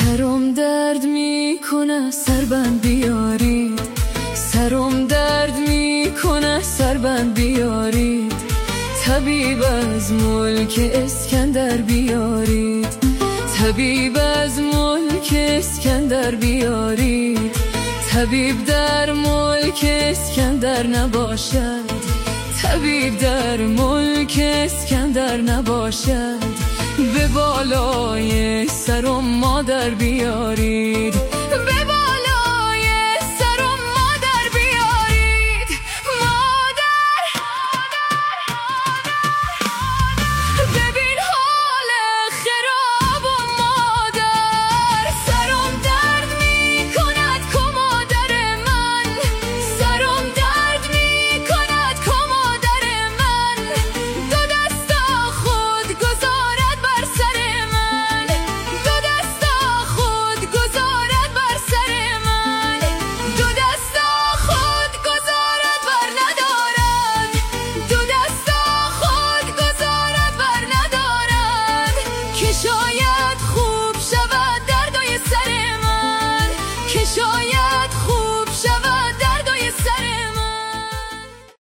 سرم درد میکنه سربند بیارید، سرم درد میکنه سربند بیارید، طبیب از ملک اسکندر بیارید، طبیب از ملک اسکندر بیارید. طبیب در ملک اسکندر نباشد، طبیب در ملک اسکندر نباشد، به بالای سرم مادر بیارید، به بالای سرم مادر بیارید. مادر ببین حال خراب و مادر، سرم درد میکند کو مادر من، سرم درد میکند کو مادر من، دو دستا خود گذارد بر سر من، دو دستا خود گذارد بر سر من، دو دستا خود گذارد بر ندارد، دو دستا خود گذارد بر ندارد، که شاید خوب شود دردای سر من، که شاید